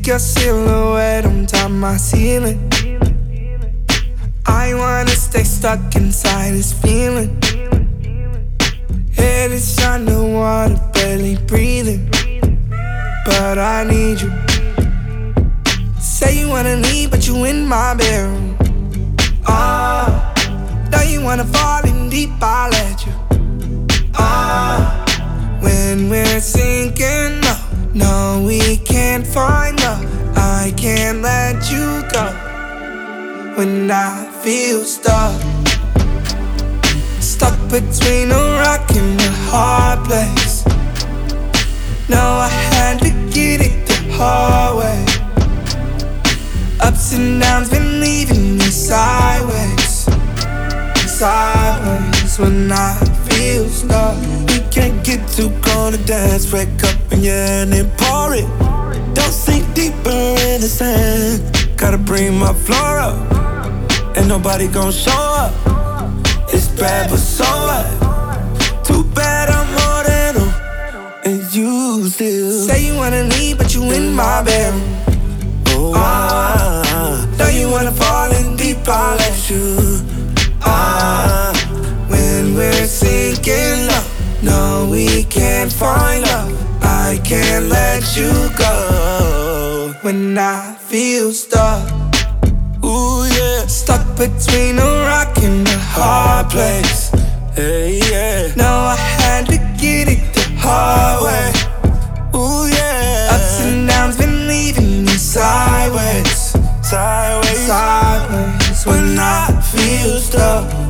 your silhouette on top my ceiling. I wanna stay stuck inside this feeling. Head is underwater, barely breathing, but I need you. Say you wanna leave, but you in my bedroom. Now you wanna fall in deep, I'll let you. When we're sinking, no, we can't find love. I can't let you go. When I feel stuck between a rock and a hard place. No, I had to get it the hard way. Ups and downs been leaving me sideways. When I feel stuck. We can't get too cold to dance. Break up and yeah, and then pour it. Don't sink deeper in the sand. Gotta bring my floor up. Ain't nobody gon' show up. It's bad but so what? Too bad I'm more than them, and you still say you wanna leave, but you in my bedroom. Now you wanna fall in deep, I'll let you. When we're sinking low, no, we can't find love. I can't let you go. When I feel stuck, ooh yeah, stuck between a rock and a hard place. Hey yeah, no, I had to get it the hard way. Ooh yeah, ups and downs been leaving me sideways. Sideways when I feel stuck.